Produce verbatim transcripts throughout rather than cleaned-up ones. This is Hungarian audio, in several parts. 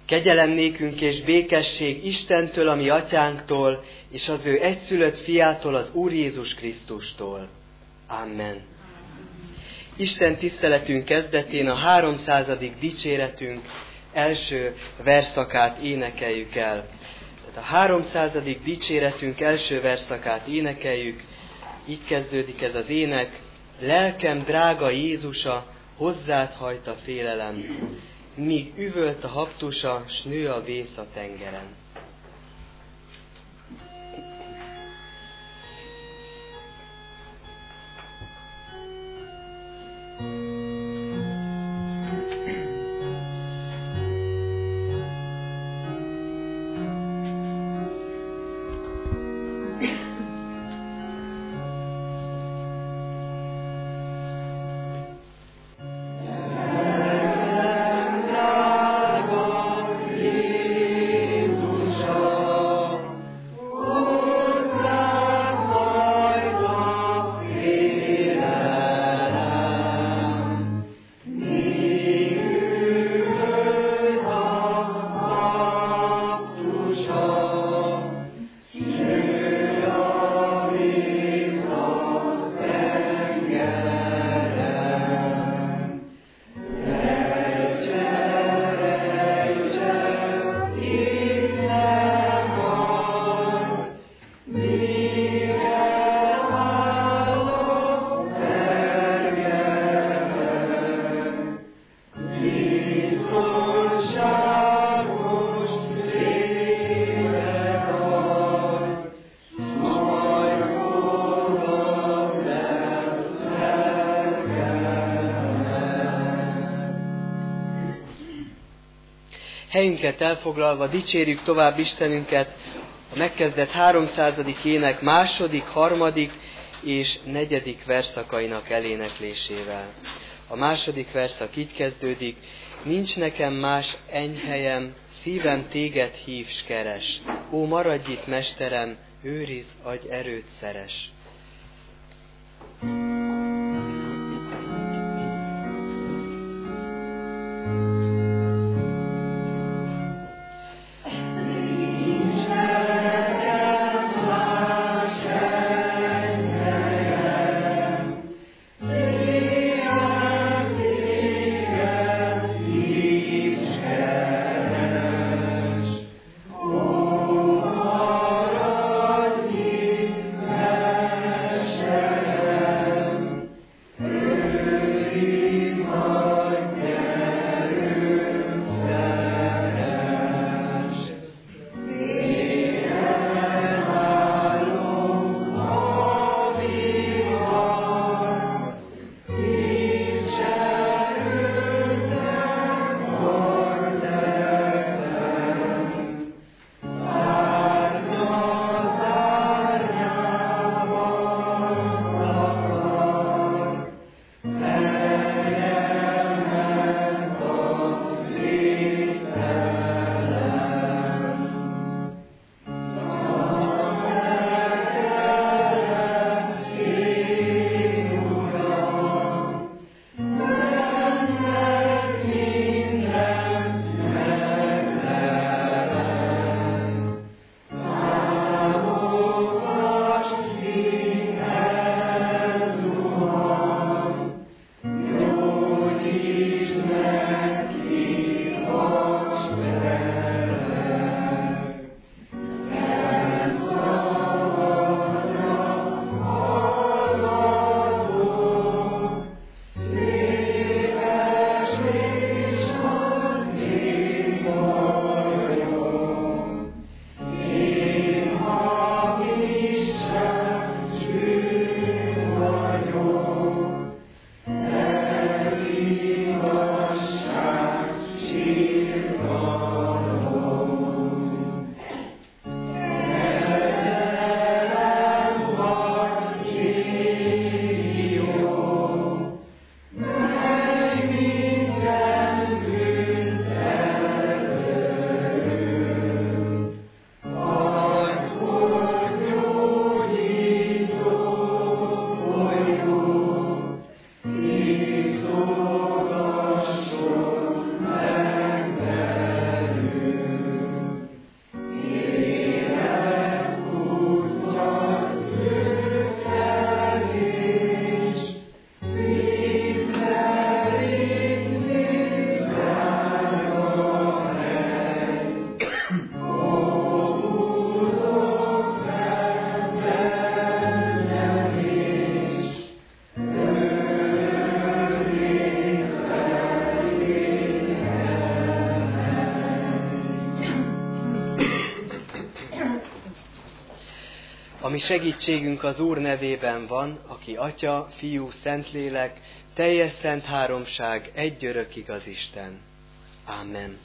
Kegyelem nékünk és békesség Istentől, a mi atyánktól, és az ő egyszülött fiától, az Úr Jézus Krisztustól. Amen. Isten tiszteletünk kezdetén a háromszázadik dicséretünk első versszakát énekeljük el. Tehát a háromszázadik dicséretünk első versszakát énekeljük. Így kezdődik ez az ének. Lelkem drága Jézusa, hozzád hajt a félelem, míg üvölt a habtusa, s nő a vész a tengeren. Helyünket elfoglalva dicsérjük tovább Istenünket a megkezdett háromszázadik ének második, harmadik és negyedik verszakainak eléneklésével. A második verszak így kezdődik. Nincs nekem más enyhelyem, szívem téged hív s keres. Ó, maradj itt, mesterem, őrizd, adj erőt, szeres. Oh ami segítségünk az Úr nevében van, aki Atya, Fiú, Szentlélek, teljes szent háromság, egy örök igaz Isten. Amen.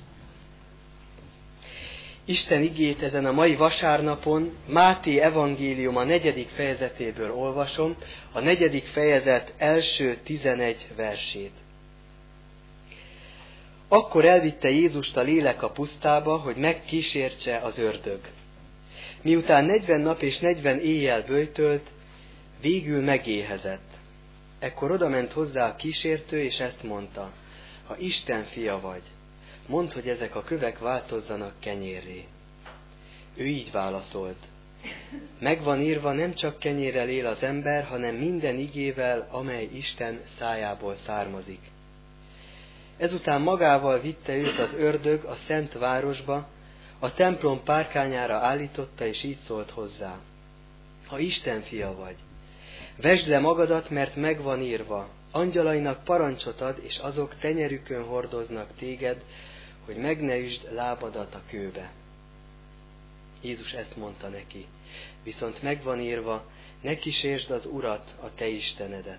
Isten igét ezen a mai vasárnapon Máté evangélium a negyedik fejezetéből olvasom, a negyedik fejezet első tizenegy versét. Akkor elvitte Jézust a lélek a pusztába, hogy megkísértse az ördög. Miután negyven nap és negyven éjjel böjtölt, végül megéhezett. Ekkor odament hozzá a kísértő, és ezt mondta: ha Isten fia vagy, mondd, hogy ezek a kövek változzanak kenyérré. Ő így válaszolt: megvan írva, nem csak kenyérrel él az ember, hanem minden igével, amely Isten szájából származik. Ezután magával vitte őt az ördög a szent városba, a templom párkányára állította, és így szólt hozzá: ha Isten fia vagy, vesd le magadat, mert megvan írva, angyalainak parancsot ad, és azok tenyerükön hordoznak téged, hogy meg ne üsd lábadat a kőbe. Jézus ezt mondta neki: viszont megvan írva, ne kísérsd az Urat, a te Istenedet.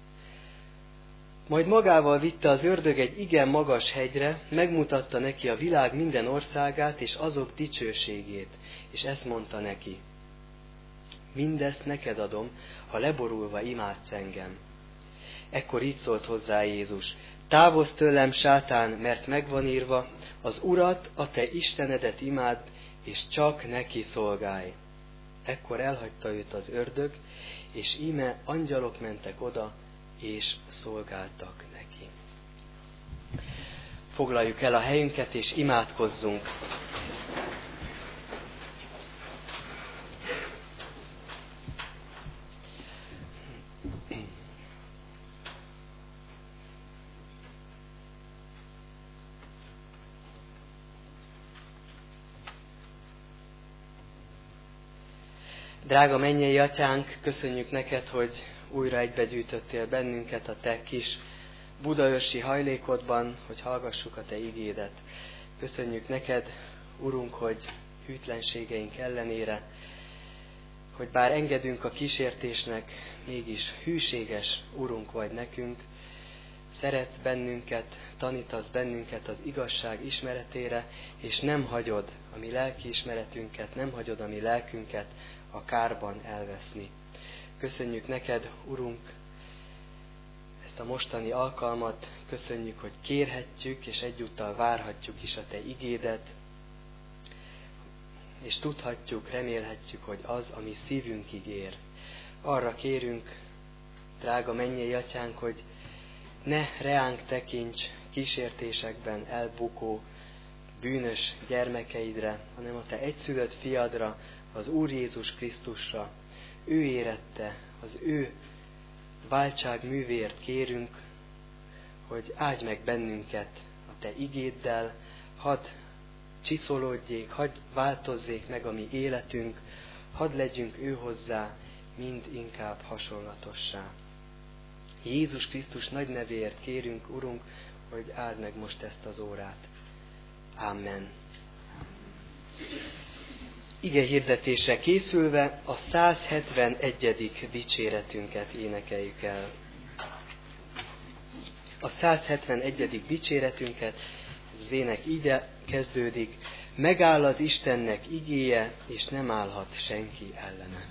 Majd magával vitte az ördög egy igen magas hegyre, megmutatta neki a világ minden országát és azok dicsőségét, és ezt mondta neki: mindezt neked adom, ha leborulva imádsz engem. Ekkor így szólt hozzá Jézus: távozz tőlem, sátán, mert megvan írva, az Urat, a te Istenedet imádd, és csak neki szolgálj. Ekkor elhagyta őt az ördög, és íme angyalok mentek oda, és szolgáltak neki. Foglaljuk el a helyünket, és imádkozzunk. Drága mennyei Atyánk, köszönjük neked, hogy újra egybegyűjtöttél bennünket a te kis budaörsi hajlékodban, hogy hallgassuk a te igédet. Köszönjük neked, Urunk, hogy hűtlenségeink ellenére, hogy bár engedünk a kísértésnek, mégis hűséges Urunk vagy nekünk, szeretsz bennünket, tanítasz bennünket az igazság ismeretére, és nem hagyod a mi lelkiismeretünket, nem hagyod a mi lelkünket a kárban elveszni. Köszönjük neked, Urunk, ezt a mostani alkalmat, köszönjük, hogy kérhetjük, és egyúttal várhatjuk is a te igédet, és tudhatjuk, remélhetjük, hogy az, ami szívünkig ér. Arra kérünk, drága mennyei Atyánk, hogy ne reánk tekints kísértésekben elbukó, bűnös gyermekeidre, hanem a te egyszülött fiadra, az Úr Jézus Krisztusra. Ő érette, az ő váltság művéért kérünk, hogy áldj meg bennünket a te igéddel, hadd csiszolódjék, hadd változzék meg a mi életünk, hadd legyünk ő hozzá mind inkább hasonlatossá. Jézus Krisztus nagy nevéért kérünk, Urunk, hogy áld meg most ezt az órát. Amen. Ige hirdetése készülve a száz hetvenegyedik dicséretünket énekeljük el. A száz hetvenegyedik dicséretünket, ez az ének így kezdődik: megáll az Istennek igéje, és nem állhat senki ellene.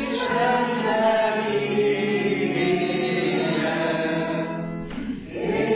Yeah.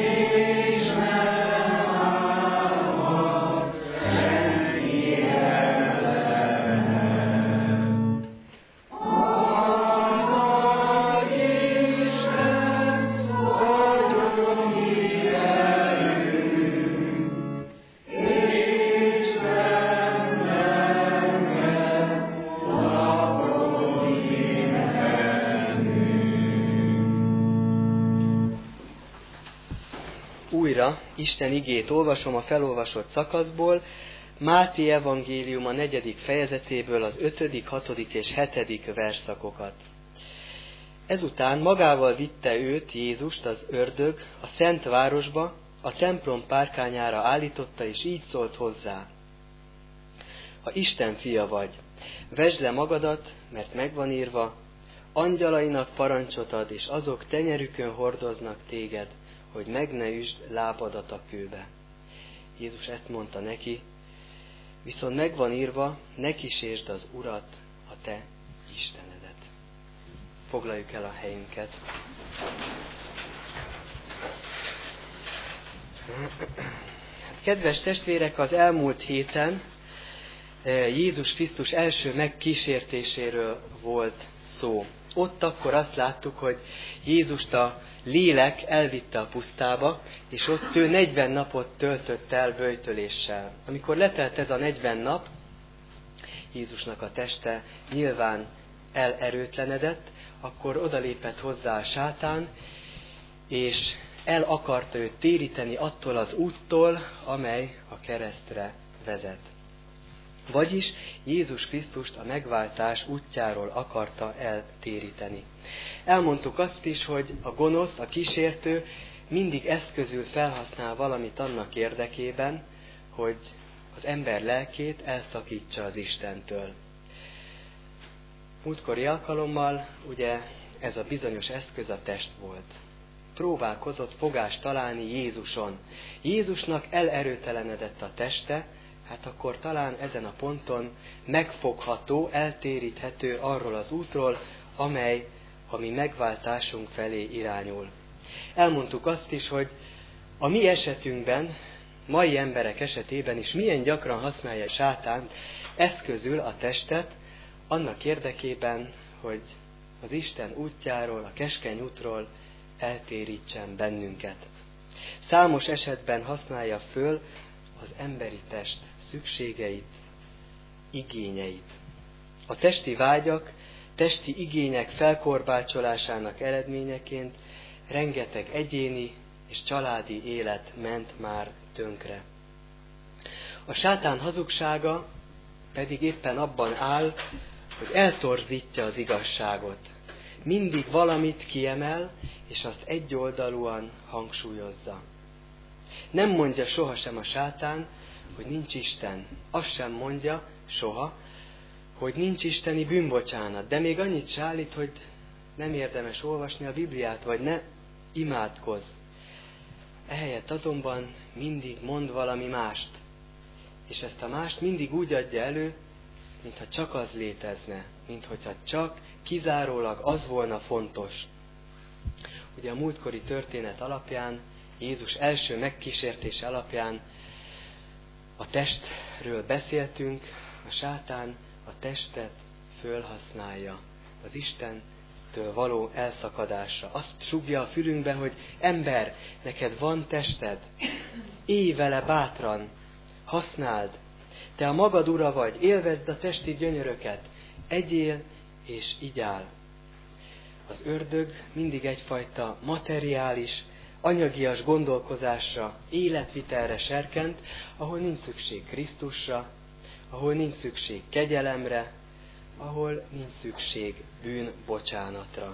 mondja, Isten igét olvasom a felolvasott szakaszból, Máté evangélium a negyedik fejezetéből az ötödik, hatodik és hetedik verszakokat. Ezután magával vitte őt, Jézust, az ördög, a szent városba, a templom párkányára állította, és így szólt hozzá. Ha Isten fia vagy, vesd le magadat, mert megvan írva, angyalainak parancsot ad, és azok tenyerükön hordoznak téged, hogy meg ne üsd lábadat a kőbe. Jézus ezt mondta neki, viszont megvan írva, ne kísértsd az Urat, a te Istenedet. Foglaljuk el a helyünket. Hát, kedves testvérek, az elmúlt héten Jézus Krisztus első megkísértéséről volt szó. Ott akkor azt láttuk, hogy Jézust a lélek elvitte a pusztába, és ott ő negyven napot töltött el böjtöléssel. Amikor letelt ez a negyven nap, Jézusnak a teste nyilván elerőtlenedett, akkor odalépett hozzá a sátán, és el akarta őt téríteni attól az úttól, amely a keresztre vezet. Vagyis Jézus Krisztust a megváltás útjáról akarta eltéríteni. Elmondtuk azt is, hogy a gonosz, a kísértő mindig eszközül felhasznál valamit annak érdekében, hogy az ember lelkét elszakítsa az Istentől. Múltkori alkalommal ugye ez a bizonyos eszköz a test volt. Próbálkozott fogást találni Jézuson. Jézusnak elerőtelenedett a teste, hát akkor talán ezen a ponton megfogható, eltéríthető arról az útról, amely a mi megváltásunk felé irányul. Elmondtuk azt is, hogy a mi esetünkben, mai emberek esetében is milyen gyakran használja sátán eszközül a testet, annak érdekében, hogy az Isten útjáról, a keskeny útról eltérítsen bennünket. Számos esetben használja föl az emberi test szükségeit, igényeit. A testi vágyak, testi igények felkorbácsolásának eredményeként rengeteg egyéni és családi élet ment már tönkre. A sátán hazugsága pedig éppen abban áll, hogy eltorzítja az igazságot. Mindig valamit kiemel, és azt egyoldalúan hangsúlyozza. Nem mondja sohasem a sátán, hogy nincs Isten. Azt sem mondja soha, hogy nincs isteni bűnbocsánat. De még annyit se állít, hogy nem érdemes olvasni a Bibliát, vagy ne imádkozz. Ehelyett azonban mindig mond valami mást. És ezt a mást mindig úgy adja elő, mintha csak az létezne, mintha csak kizárólag az volna fontos. Ugye a múltkori történet alapján, Jézus első megkísértése alapján a testről beszéltünk, a sátán a testet fölhasználja az Istentől való elszakadásra. Azt sugja a fülünkbe, hogy ember, neked van tested, élj vele bátran, használd, te a magad ura vagy, élvezd a testi gyönyöröket, egyél és igyál. Az ördög mindig egyfajta materiális, anyagias gondolkozásra, életvitelre serkent, ahol nincs szükség Krisztusra, ahol nincs szükség kegyelemre, ahol nincs szükség bűnbocsánatra.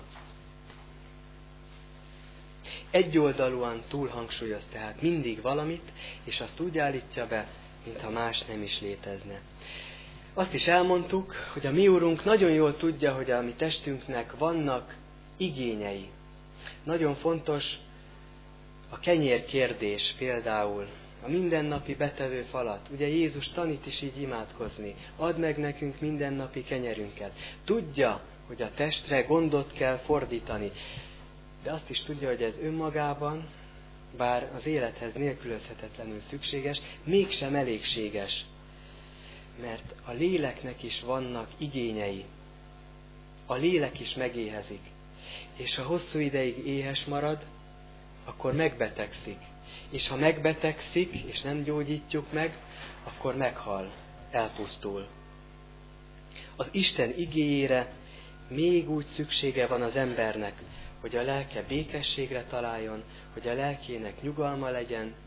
Egyoldalúan túlhangsúlyoz tehát mindig valamit, és azt úgy állítja be, mintha más nem is létezne. Azt is elmondtuk, hogy a mi Úrunk nagyon jól tudja, hogy a mi testünknek vannak igényei. Nagyon fontos a kenyér kérdés például, a mindennapi betevő falat. Ugye Jézus tanít is így imádkozni. Add meg nekünk mindennapi kenyerünket. Tudja, hogy a testre gondot kell fordítani. De azt is tudja, hogy ez önmagában, bár az élethez nélkülözhetetlenül szükséges, mégsem elégséges. Mert a léleknek is vannak igényei. A lélek is megéhezik. És ha hosszú ideig éhes marad, akkor megbetegszik. És ha megbetegszik, és nem gyógyítjuk meg, akkor meghal, elpusztul. Az Isten igéjére még úgy szüksége van az embernek, hogy a lelke békességre találjon, hogy a lelkének nyugalma legyen,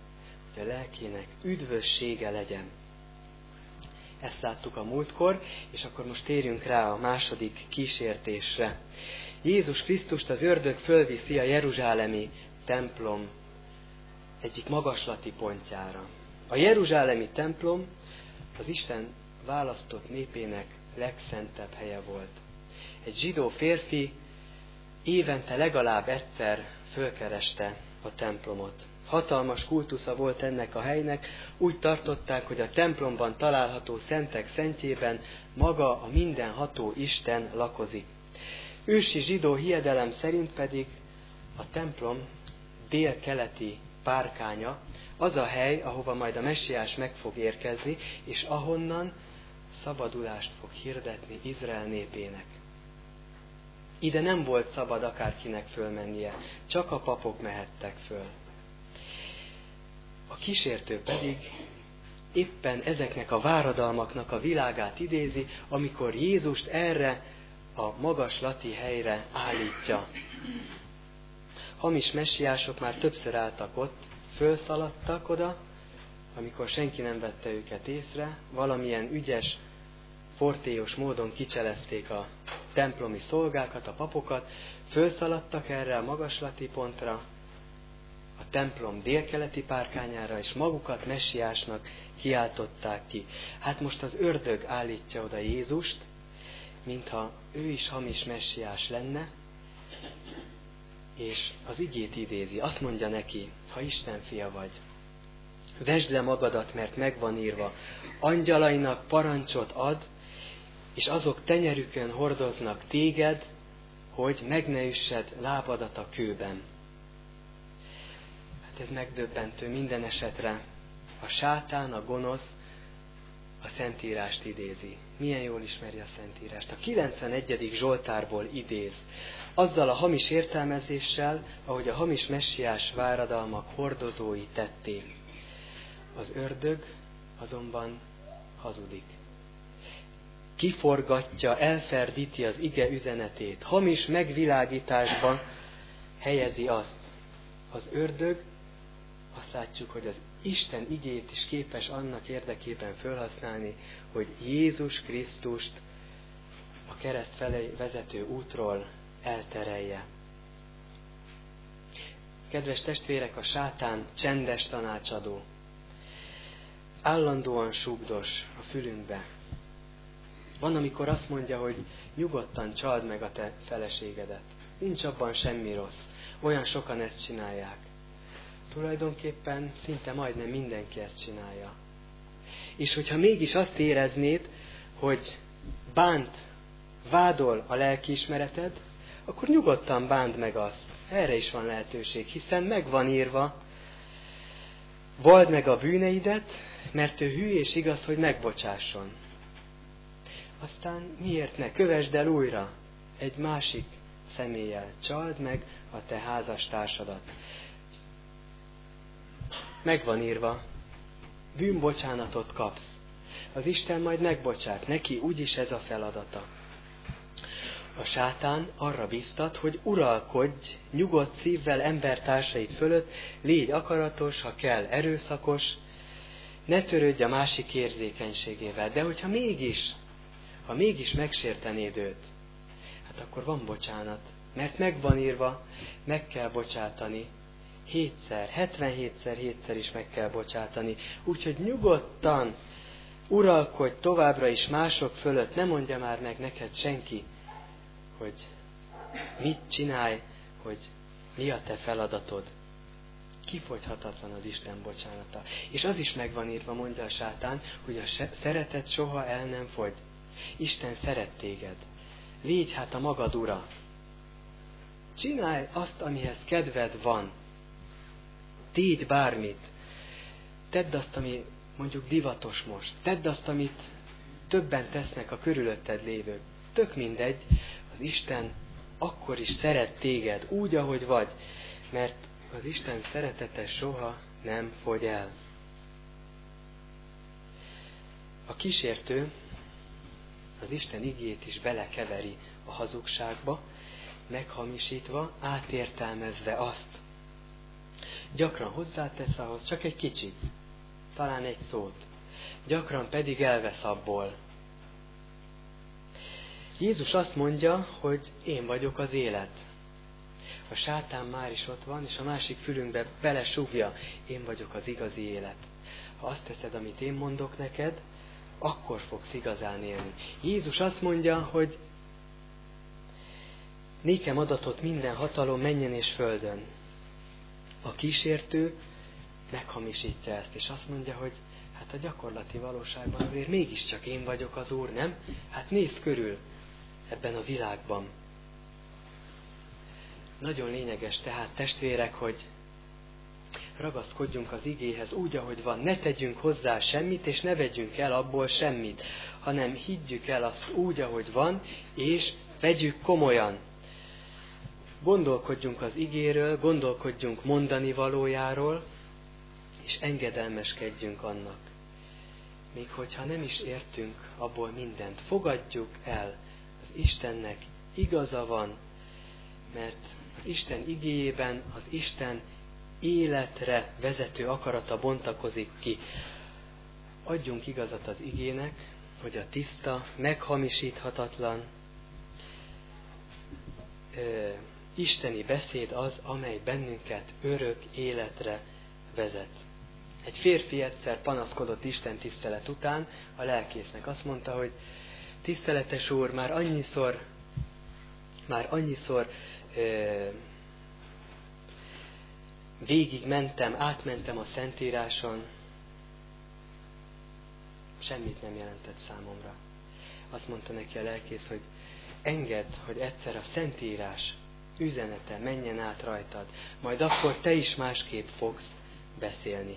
hogy a lelkének üdvössége legyen. Ezt láttuk a múltkor, és akkor most térjünk rá a második kísértésre. Jézus Krisztust az ördög fölviszi a jeruzsálemi templom egyik magaslati pontjára. A jeruzsálemi templom az Isten választott népének legszentebb helye volt. Egy zsidó férfi évente legalább egyszer fölkereste a templomot. Hatalmas kultusza volt ennek a helynek, úgy tartották, hogy a templomban található szentek szentjében maga a mindenható Isten lakozik. Ősi zsidó hiedelem szerint pedig a templom délkeleti párkánya az a hely, ahova majd a messiás meg fog érkezni, és ahonnan szabadulást fog hirdetni Izrael népének. Ide nem volt szabad akárkinek fölmennie, csak a papok mehettek föl. A kísértő pedig éppen ezeknek a váradalmaknak a világát idézi, amikor Jézust erre a magaslati helyre állítja. Hamis messiások már többször álltak ott, fölszaladtak oda, amikor senki nem vette őket észre, valamilyen ügyes, fortélyos módon kicselezték a templomi szolgákat, a papokat, fölszaladtak erre a magaslati pontra, a templom délkeleti párkányára, és magukat messiásnak kiáltották ki. Hát most az ördög állítja oda Jézust, mintha ő is hamis messiás lenne, és az igét idézi. Azt mondja neki, ha Isten fia vagy, vesd le magadat, mert megvan írva, angyalainak parancsot ad, és azok tenyerükön hordoznak téged, hogy meg ne üssed lábadat a kőben. Hát ez megdöbbentő minden esetre. A sátán, a gonosz a Szentírást idézi. Milyen jól ismeri a Szentírást. A kilencvenegyedik Zsoltárból idéz. Azzal a hamis értelmezéssel, ahogy a hamis messiás váradalmak hordozói tették. Az ördög azonban hazudik. Kiforgatja, elferdíti az ige üzenetét. Hamis megvilágításban helyezi azt. Az ördög, azt látjuk, hogy az Isten igét is képes annak érdekében felhasználni, hogy Jézus Krisztust a kereszt felé vezető útról elterelje. Kedves testvérek, a sátán csendes tanácsadó. Állandóan súgdos a fülünkbe. Van, amikor azt mondja, hogy nyugodtan csald meg a te feleségedet. Nincs abban semmi rossz. Olyan sokan ezt csinálják. Tulajdonképpen szinte majdnem mindenki ezt csinálja. És hogyha mégis azt éreznéd, hogy bánt, vádol a lelkiismereted, akkor nyugodtan bánd meg azt. Erre is van lehetőség, hiszen meg van írva, vald meg a bűneidet, mert ő hű és igaz, hogy megbocsásson. Aztán miért ne? Kövesd el újra egy másik személlyel. Csald meg a te házastársadat. Meg van írva, bűnbocsánatot kapsz. Az Isten majd megbocsát, neki úgyis ez a feladata. A sátán arra biztat, hogy uralkodj nyugodt szívvel embertársait fölött, légy akaratos, ha kell erőszakos, ne törődj a másik érzékenységével. De hogyha mégis, ha mégis megsértenéd őt, hát akkor van bocsánat, mert meg van írva, meg kell bocsátani. Hétszer, hetvenhétszer, hétszer is meg kell bocsátani. Úgyhogy nyugodtan uralkodj továbbra is mások fölött, ne mondja már meg neked senki, hogy mit csinálj, hogy mi a te feladatod. Kifogyhatatlan az Isten bocsánata. És az is meg van írva, mondja a sátán, hogy a szeretet soha el nem fogy. Isten szeret téged. Légy hát a magad ura. Csinálj azt, amihez kedved van. Tégy bármit. Tedd azt, ami mondjuk divatos most. Tedd azt, amit többen tesznek a körülötted lévők. Tök mindegy, az Isten akkor is szeret téged, úgy, ahogy vagy, mert az Isten szeretete soha nem fogy el. A kísértő az Isten igét is belekeveri a hazugságba, meghamisítva, átértelmezve azt. gyakran hozzátesz ahhoz csak egy kicsit, talán egy szót, gyakran pedig elvesz abból. Jézus azt mondja, hogy én vagyok az élet. A sátán már is ott van, és a másik fülünkbe belesúgja, én vagyok az igazi élet. Ha azt teszed, amit én mondok neked, akkor fogsz igazán élni. Jézus azt mondja, hogy nékem adatott minden hatalom mennyen és földön. A kísértő meghamisítja ezt, és azt mondja, hogy hát a gyakorlati valóságban azért mégiscsak én vagyok az Úr, nem? Hát nézd körül ebben a világban. Nagyon lényeges tehát, testvérek, hogy ragaszkodjunk az igéhez úgy, ahogy van. Ne tegyünk hozzá semmit, és ne vegyünk el abból semmit, hanem higgyük el azt úgy, ahogy van, és vegyük komolyan. Gondolkodjunk az igéről, gondolkodjunk mondani valójáról, és engedelmeskedjünk annak. Még hogyha nem is értünk abból mindent, fogadjuk el, az Istennek igaza van, mert az Isten igéjében az Isten életre vezető akarata bontakozik ki. Adjunk igazat az igének, hogy a tiszta, meghamisíthatatlan, ö, isteni beszéd az, amely bennünket örök életre vezet. Egy férfi egyszer panaszkodott Isten tisztelet után, a lelkésznek azt mondta, hogy tiszteletes úr, már annyiszor, már annyiszor ö, végig mentem, átmentem a Szentíráson, semmit nem jelentett számomra. Azt mondta neki a lelkész, hogy engedd, hogy egyszer a Szentírás üzenete menjen át rajtad, majd akkor te is másképp fogsz beszélni.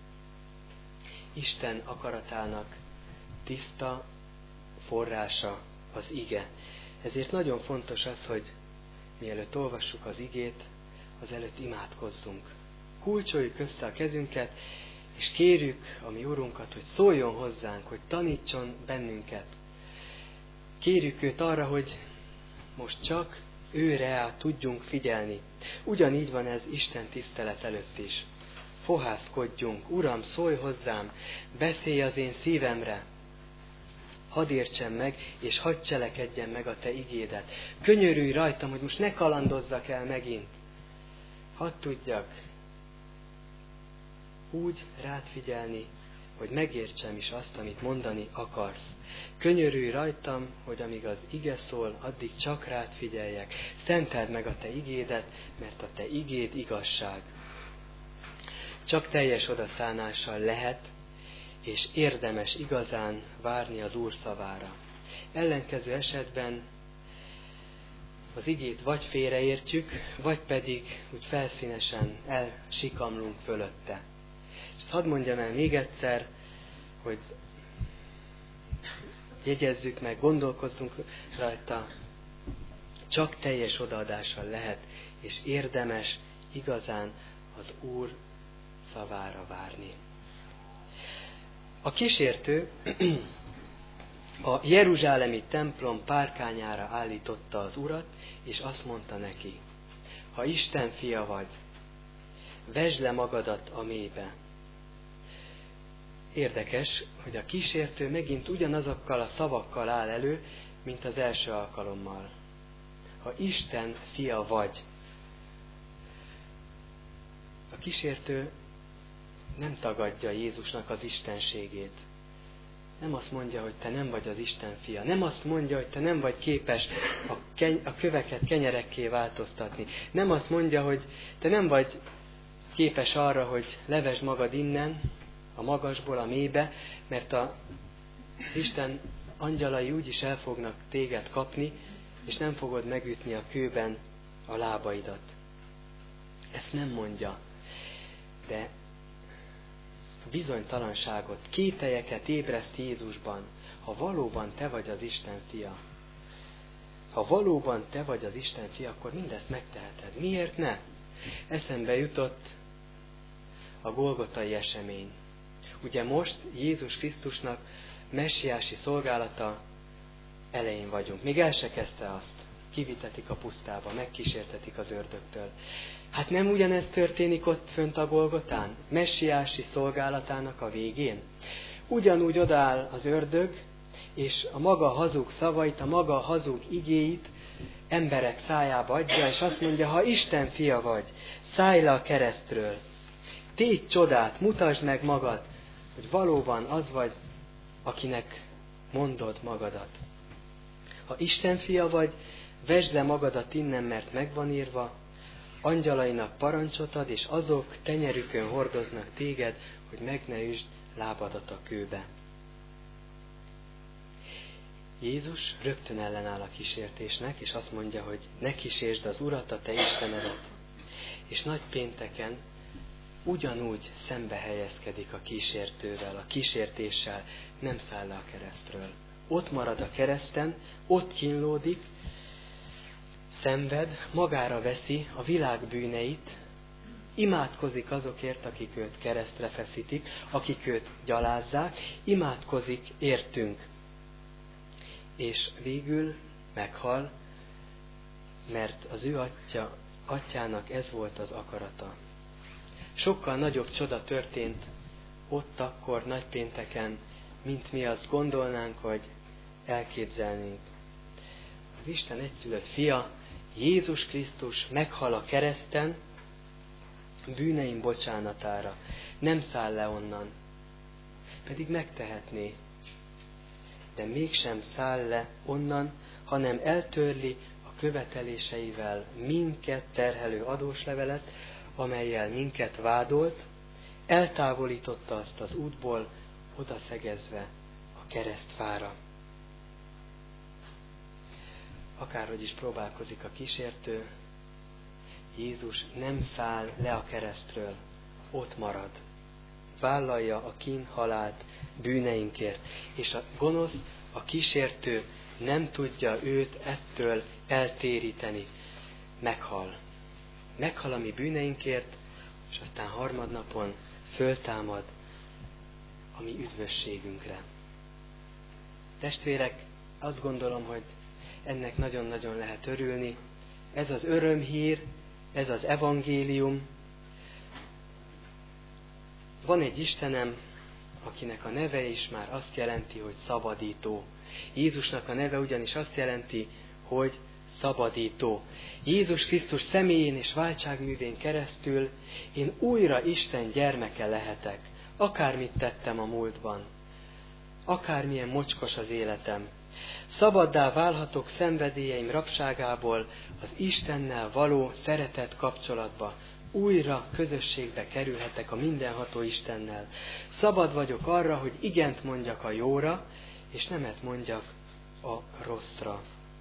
Isten akaratának tiszta forrása az ige. Ezért nagyon fontos az, hogy mielőtt olvassuk az igét, azelőtt imádkozzunk. Kulcsoljuk össze a kezünket, és kérjük a mi Urunkat, hogy szóljon hozzánk, hogy tanítson bennünket. Kérjük őt arra, hogy most csak őre tudjunk figyelni. Ugyanígy van ez Isten tisztelet előtt is. Fohászkodjunk, Uram, szólj hozzám, beszélj az én szívemre. Hadd értsem meg, és hadd cselekedjen meg a te igédet. Könyörülj rajtam, hogy most ne kalandozzak el megint. Hadd tudjak úgy rád figyelni, hogy megértsem is azt, amit mondani akarsz. Könyörülj rajtam, hogy amíg az ige szól, addig csak rád figyeljek. Szenteld meg a te igédet, mert a te igéd igazság. Csak teljes odaszánással lehet, és érdemes igazán várni az Úr szavára. Ellenkező esetben az igét vagy félreértjük, vagy pedig úgy felszínesen elsikamlunk fölötte. És hadd mondjam el még egyszer, hogy jegyezzük meg, gondolkozzunk rajta, csak teljes odaadással lehet, és érdemes igazán az Úr szavára várni. A kísértő a jeruzsálemi templom párkányára állította az Urat, és azt mondta neki, ha Isten fia vagy, vesd le magadat a mélybe. Érdekes, hogy a kísértő megint ugyanazokkal a szavakkal áll elő, mint az első alkalommal. Ha Isten fia vagy. A kísértő nem tagadja Jézusnak az istenségét. Nem azt mondja, hogy te nem vagy az Isten fia. Nem azt mondja, hogy te nem vagy képes a, keny- a köveket kenyerekké változtatni. Nem azt mondja, hogy te nem vagy képes arra, hogy levesd magad innen, a magasból, a mélybe, mert a Isten angyalai úgyis el fognak téged kapni, és nem fogod megütni a kőben a lábaidat. Ezt nem mondja. De bizonytalanságot, kételyeket ébreszt Jézusban, ha valóban te vagy az Isten fia. Ha valóban te vagy az Isten fia, akkor mindezt megteheted. Miért ne? Eszembe jutott a golgotai esemény. Ugye most Jézus Krisztusnak messiási szolgálata elején vagyunk. Még el se kezdte azt. kivitetik a pusztába, megkísértetik az ördögtől. Hát nem ugyanez történik ott fönt a Golgotán, messiási szolgálatának a végén? Ugyanúgy odaáll az ördög, és a maga hazug szavait, a maga hazug igéit emberek szájába adja, és azt mondja, ha Isten fia vagy, szállj le a keresztről, tégy csodát, mutasd meg magad, hogy valóban az vagy, akinek mondod magadat. Ha Isten fia vagy, vesd le magadat innen, mert megvan írva, angyalainak parancsot ad, és azok tenyerükön hordoznak téged, hogy meg ne üsd lábadat a kőbe. Jézus rögtön ellenáll a kísértésnek, és azt mondja, hogy ne kísérsd az Urat, a te Istenedet. És nagypénteken ugyanúgy szembe helyezkedik a kísértővel, a kísértéssel, nem száll le a keresztről. Ott marad a kereszten, ott kínlódik, szenved, magára veszi a világ bűneit, imádkozik azokért, akik őt keresztre feszítik, akik őt gyalázzák, imádkozik értünk. És végül meghal, mert az ő atya, atyának ez volt az akarata. Sokkal nagyobb csoda történt ott akkor nagypénteken, mint mi azt gondolnánk, hogy elképzelnénk. Az Isten egyszülött fia, Jézus Krisztus meghal a kereszten bűneim bocsánatára. Nem száll le onnan, pedig megtehetné. De mégsem száll le onnan, hanem eltörli a követeléseivel minket terhelő adóslevelet, amellyel minket vádolt, eltávolította azt az útból, odaszegezve a keresztfára. Akárhogy is próbálkozik a kísértő, Jézus nem száll le a keresztről, ott marad. Vállalja a kínhalált bűneinkért, és a gonosz, a kísértő nem tudja őt ettől eltéríteni. Meghal. Meghal a mi bűneinkért, és aztán harmadnapon föltámad a mi üdvösségünkre. Testvérek, azt gondolom, hogy ennek nagyon-nagyon lehet örülni. Ez az örömhír, ez az evangélium. Van egy Istenem, akinek a neve is már azt jelenti, hogy szabadító. Jézusnak a neve ugyanis azt jelenti, hogy szabadító. Jézus Krisztus személyén és váltságművén keresztül én újra Isten gyermeke lehetek, akármit tettem a múltban, akármilyen mocskos az életem. Szabaddá válhatok szenvedélyeim rabságából az Istennel való szeretet kapcsolatba. Újra közösségbe kerülhetek a mindenható Istennel. Szabad vagyok arra, hogy igent mondjak a jóra, és nemet mondjak a rosszra.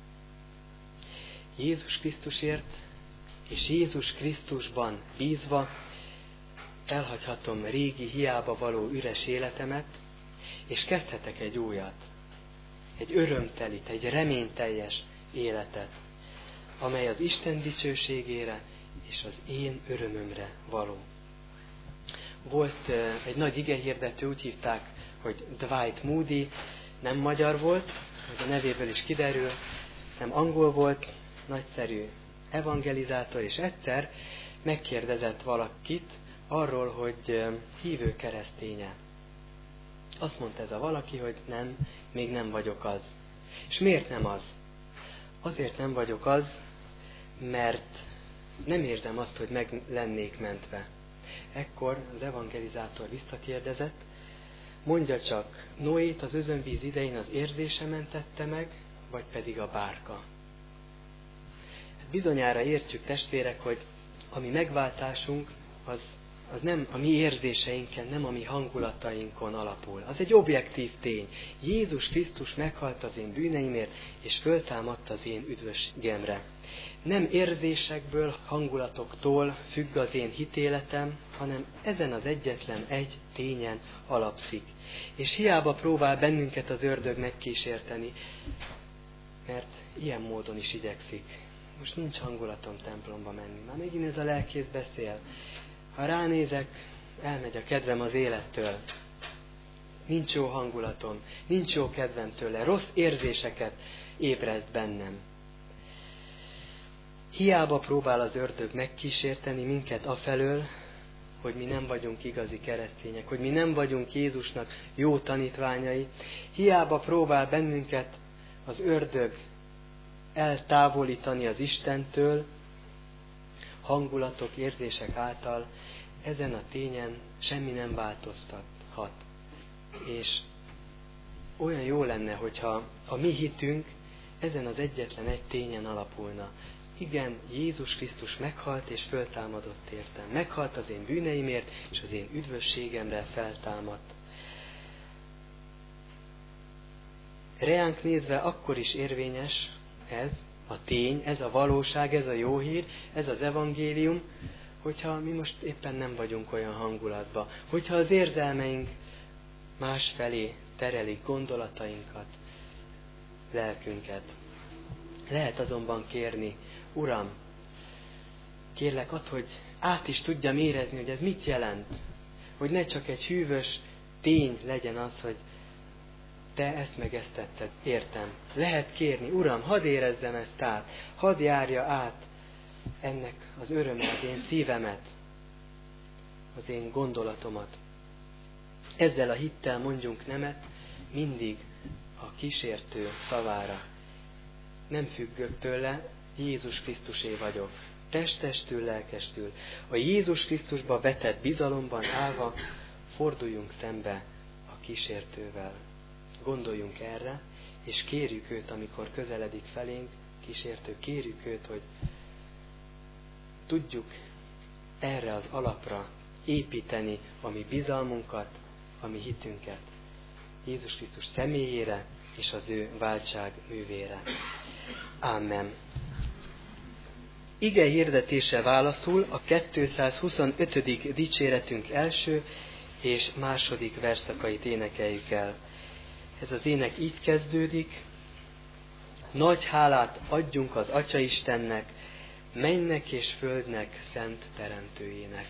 Jézus Krisztusért és Jézus Krisztusban bízva elhagyhatom régi hiába való üres életemet, és kezdhetek egy újat, egy örömtelit, egy reményteljes életet, amely az Isten dicsőségére és az én örömömre való. Volt egy nagy igehirdető, úgy hívták, hogy Dwight Moody, nem magyar volt, ez a nevéből is kiderül, nem angol volt, nagyszerű evangelizátor, és egyszer megkérdezett valakit arról, hogy hívő kereszténye. Azt mondta ez a valaki, hogy nem, még nem vagyok az. És miért nem az? Azért nem vagyok az, mert nem érzem azt, hogy meg lennék mentve. Ekkor az evangelizátor visszakérdezett, mondja csak, Noét az özönvíz idején az érzése mentette meg, vagy pedig a bárka? Bizonyára értjük, testvérek, hogy a mi megváltásunk az, az nem a mi érzéseinken, nem a mi hangulatainkon alapul. Az egy objektív tény. Jézus Krisztus meghalt az én bűneimért, és föltámadt az én üdvösségemre. Nem érzésekből, hangulatoktól függ az én hitéletem, hanem ezen az egyetlen egy tényen alapszik. És hiába próbál bennünket az ördög megkísérteni, mert ilyen módon is igyekszik. Most nincs hangulatom templomba menni. Már megint ez a lelkész beszél. Ha ránézek, elmegy a kedvem az élettől. Nincs jó hangulatom, nincs jó kedvem tőle. Rossz érzéseket ébreszt bennem. Hiába próbál az ördög megkísérteni minket afelől, hogy mi nem vagyunk igazi keresztények, hogy mi nem vagyunk Jézusnak jó tanítványai. Hiába próbál bennünket az ördög eltávolítani az Istentől, hangulatok, érzések által, ezen a tényen semmi nem változtathat. És olyan jó lenne, hogyha a mi hitünk ezen az egyetlen egy tényen alapulna. Igen, Jézus Krisztus meghalt és föltámadott értem. Meghalt az én bűneimért, és az én üdvösségemre feltámadt. Reánk nézve akkor is érvényes ez a tény, ez a valóság, ez a jó hír, ez az evangélium, hogyha mi most éppen nem vagyunk olyan hangulatban, hogyha az érzelmeink másfelé terelik gondolatainkat, lelkünket. Lehet azonban kérni, Uram, kérlek add, hogy át is tudjam érezni, hogy ez mit jelent, hogy ne csak egy hűvös tény legyen az, hogy te ezt meg ezt tetted, értem. Lehet kérni, Uram, hadd érezzem ezt át, hadd járja át ennek az öröme az én szívemet, az én gondolatomat. Ezzel a hittel mondjunk nemet mindig a kísértő szavára. Nem függök tőle, Jézus Krisztusé vagyok. Testestül, lelkestül. A Jézus Krisztusba vetett bizalomban állva forduljunk szembe a kísértővel. Gondoljunk erre, és kérjük őt, amikor közeledik felénk, kísértő, kérjük őt, hogy tudjuk erre az alapra építeni a mi bizalmunkat, a mi hitünket. Jézus Krisztus személyére és az ő váltság művére. Amen. Ige hirdetése válaszul a kétszázhuszonötödik dicséretünk első és második verszakait énekeljük el. Ez az ének így kezdődik. Nagy hálát adjunk az Atya Istennek, mennynek és földnek szent teremtőjének.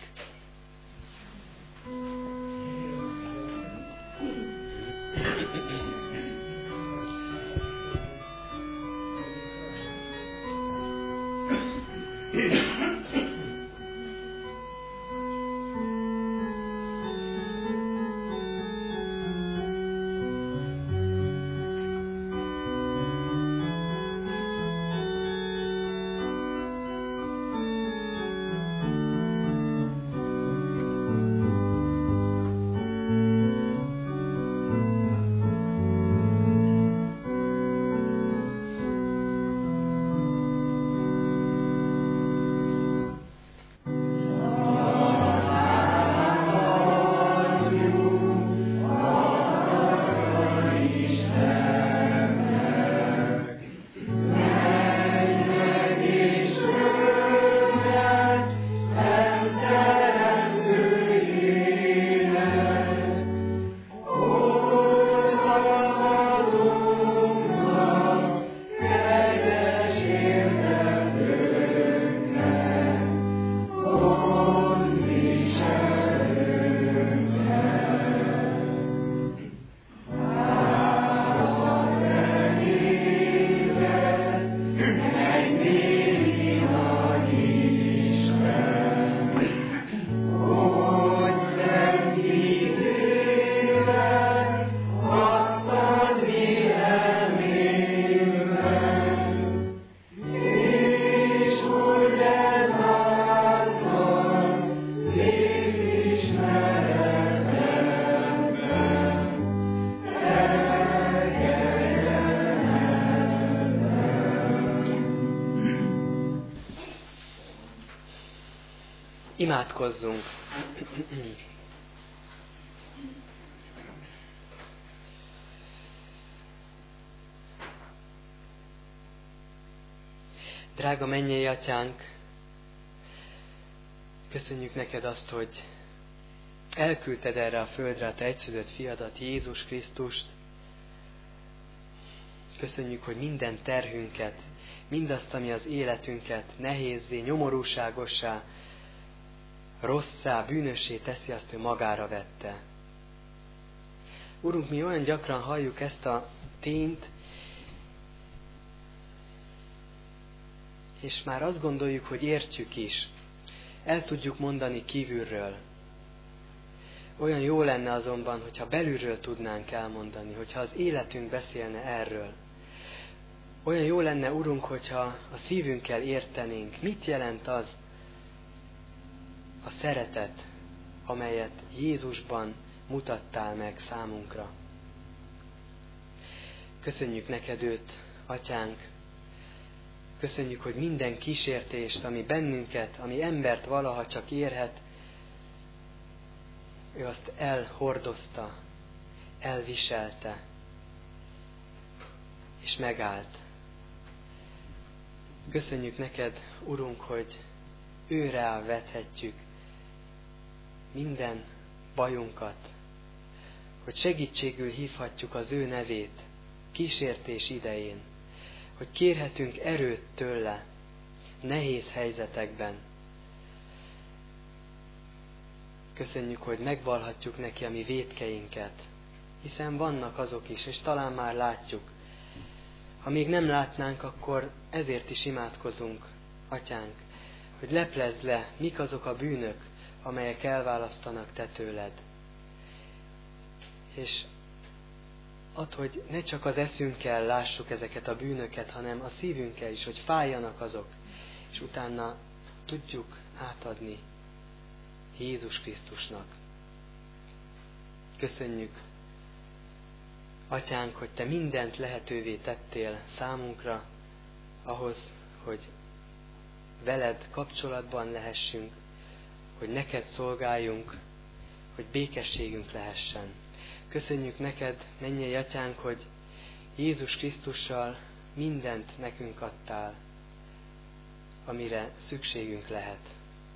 Imádkozzunk! Drága mennyei Atyánk, köszönjük neked azt, hogy elküldted erre a földre a te egyszülött fiadat, Jézus Krisztust. Köszönjük, hogy minden terhünket, mindazt, ami az életünket nehézzé, nyomorúságossá, rosszá, bűnössé teszi, azt ő magára vette. Urunk, mi olyan gyakran halljuk ezt a tényt, és már azt gondoljuk, hogy értjük is. El tudjuk mondani kívülről. Olyan jó lenne azonban, hogyha belülről tudnánk elmondani, hogyha az életünk beszélne erről. Olyan jó lenne, Urunk, hogyha a szívünkkel értenénk, mit jelent az a szeretet, amelyet Jézusban mutattál meg számunkra. Köszönjük neked őt, Atyánk, köszönjük, hogy minden kísértést, ami bennünket, ami embert valaha csak érhet, ő azt elhordozta, elviselte, és megállt. Köszönjük neked, Urunk, hogy őre vethetjük minden bajunkat, hogy segítségül hívhatjuk az ő nevét kísértés idején, hogy kérhetünk erőt tőle nehéz helyzetekben. Köszönjük, hogy megvallhatjuk neki a mi vétkeinket, hiszen vannak azok is, és talán már látjuk. Ha még nem látnánk, akkor ezért is imádkozunk, Atyánk, hogy leplezd le, mik azok a bűnök, amelyek elválasztanak te tőled. És add, hogy ne csak az eszünkkel lássuk ezeket a bűnöket, hanem a szívünkkel is, hogy fájjanak azok, és utána tudjuk átadni Jézus Krisztusnak. Köszönjük, Atyánk, hogy te mindent lehetővé tettél számunkra, ahhoz, hogy veled kapcsolatban lehessünk, hogy neked szolgáljunk, hogy békességünk lehessen. Köszönjük neked, mennyei Atyánk, hogy Jézus Krisztussal mindent nekünk adtál, amire szükségünk lehet.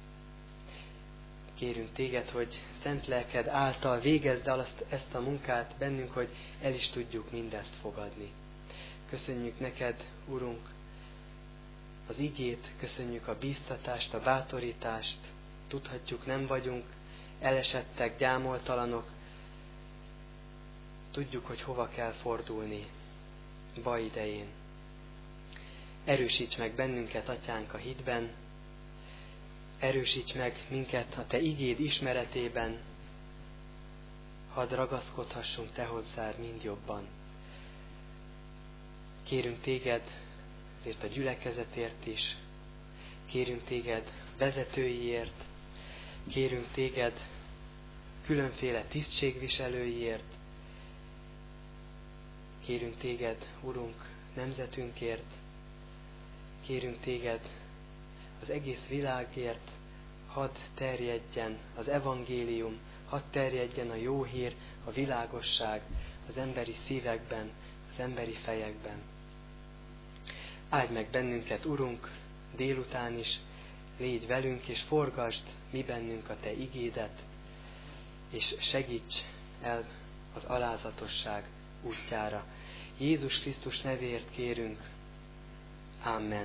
Kérünk téged, hogy szent lelked által végezd el azt, ezt a munkát bennünk, hogy el is tudjuk mindezt fogadni. Köszönjük neked, Urunk, az igét, köszönjük a bíztatást, a bátorítást. Tudhatjuk, nem vagyunk elesettek, gyámoltalanok. Tudjuk, hogy hova kell fordulni baj idején. Erősíts meg bennünket, Atyánk, a hitben, erősíts meg minket a te igéd ismeretében, hadd ragaszkodhassunk te hozzád mind jobban. Kérünk téged ezért a gyülekezetért is, kérünk téged vezetőiért, kérünk téged különféle tisztségviselőiért, kérünk téged, Urunk, nemzetünkért, kérünk téged az egész világért, hadd terjedjen az evangélium, hadd terjedjen a jó hír, a világosság az emberi szívekben, az emberi fejekben. Áldj meg bennünket, Urunk, délután is, légy velünk, és forgasd mi bennünk a te igédet, és segíts el az alázatosság útjára. Jézus Krisztus nevéért kérünk. Amen.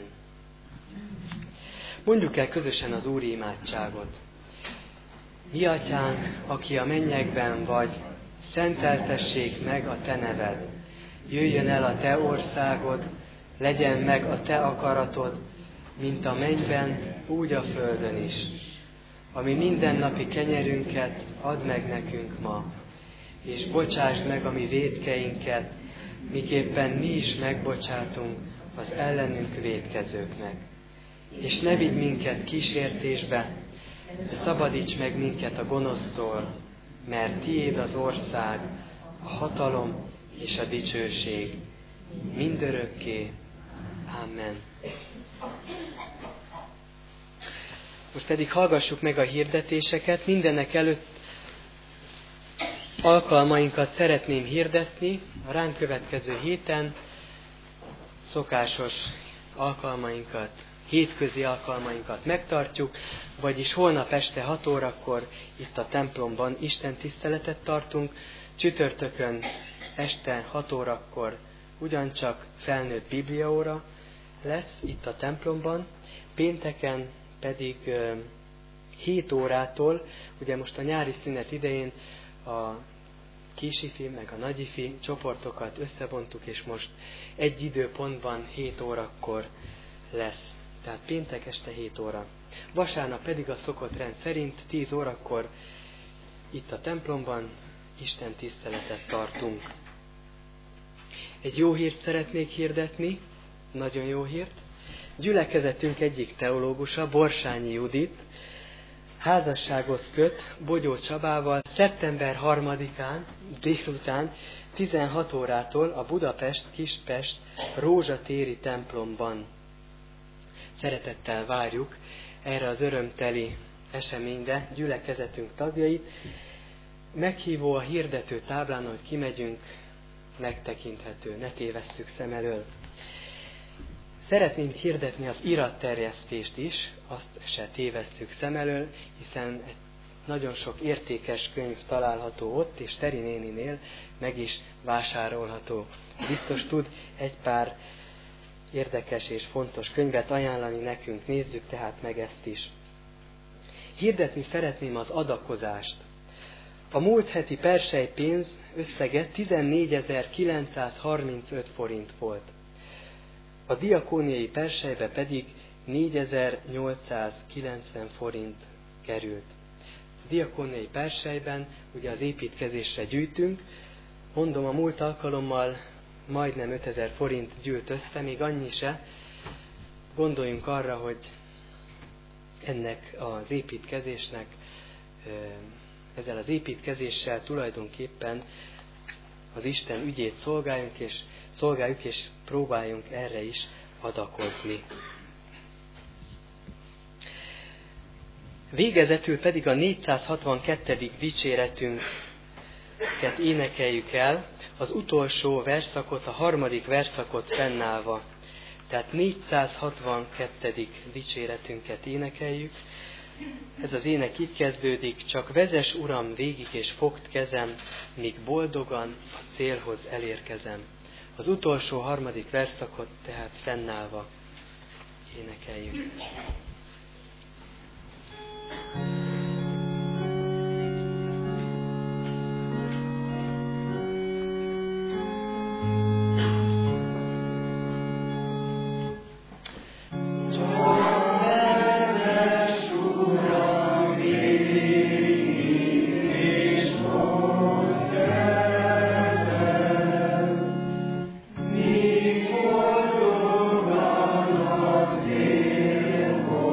Mondjuk el közösen az Úri imádságot. Mi Atyánk, aki a mennyekben vagy, szenteltessék meg a te neved. Jöjjön el a te országod, legyen meg a te akaratod, mint a mennyben, úgy a földön is. Ami mindennapi kenyerünket add meg nekünk ma, és bocsásd meg a mi vétkeinket, miképpen mi is megbocsátunk az ellenünk vétkezőknek. És ne vigy minket kísértésbe, de szabadíts meg minket a gonosztól, mert tiéd az ország, a hatalom és a dicsőség mindörökké. Amen. Most pedig hallgassuk meg a hirdetéseket. Mindenek előtt alkalmainkat szeretném hirdetni. A ránk következő héten szokásos alkalmainkat, hétközi alkalmainkat megtartjuk, vagyis holnap este hat órakor itt a templomban Isten tiszteletet tartunk, csütörtökön este hat órakor ugyancsak felnőtt bibliaóra lesz itt a templomban, pénteken pedig hét órától, ugye most a nyári szünet idején a kisifi meg a nagyifi csoportokat összebontuk, és most egy időpontban hét órakor lesz tehát péntek este hét óra. Vasárnap pedig a szokott rend szerint tíz órakor itt a templomban Isten tiszteletet tartunk. Egy jó hírt szeretnék hirdetni, nagyon jó hírt. Gyülekezetünk egyik teológusa, Borsányi Judit, házasságot köt Bogyó Csabával szeptember harmadikán délután tizenhat órától a Budapest-Kispest Rózsatéri templomban. Szeretettel várjuk erre az örömteli eseményre gyülekezetünk tagjait. Meghívó a hirdető táblán, hogy kimegyünk, megtekinthető, ne tévesszük szem elől. Szeretném hirdetni az iratterjesztést is, azt se tévesszük szem elől, hiszen egy nagyon sok értékes könyv található ott, és Teri néninél meg is vásárolható. Biztos tud egy pár érdekes és fontos könyvet ajánlani nekünk, nézzük tehát meg ezt is. Hirdetni szeretném az adakozást. A múlt heti persely pénz összege tizennégyezer-kilencszázharmincöt forint volt. A diakóniai perselybe pedig négyezer-nyolcszázkilencven forint került. A diakóniai perselyben ugye az építkezésre gyűjtünk, mondom, a múlt alkalommal majdnem ötezer forint gyűlt össze, még annyi se. Gondoljunk arra, hogy ennek az építkezésnek, ezzel az építkezéssel tulajdonképpen az Isten ügyét szolgáljunk, és szolgáljuk, és próbáljunk erre is adakozni. Végezetül pedig a négyszázhatvankettedik dicséretünket énekeljük el, az utolsó verszakot, a harmadik verszakot fennállva. Tehát négyszázhatvankettedik dicséretünket énekeljük. Ez az ének így kezdődik: csak vezess, Uram, végig és fogd kezem, míg boldogan a célhoz elérkezem. Az utolsó harmadik verszakot tehát fennállva énekeljük. Oh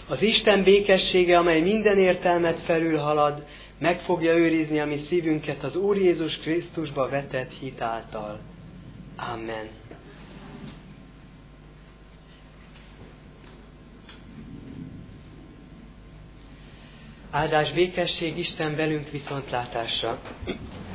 Az Isten békessége, amely minden értelmet felülhalad, meg fogja őrizni a mi szívünket az Úr Jézus Krisztusba vetett hit által. Amen. Áldás, békesség Isten velünk viszontlátásra.